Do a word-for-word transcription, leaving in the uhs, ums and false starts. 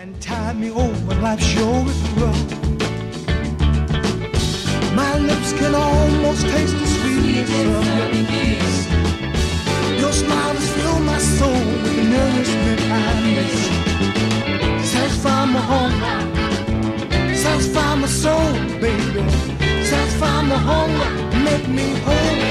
and tide me over life's sure is rough. My lips can almost taste the sweetness of your kiss. Your smile has filled my soul with the nourishment I miss. Satisfy my hunger, satisfy my soul, baby. Satisfy my hunger, make me whole.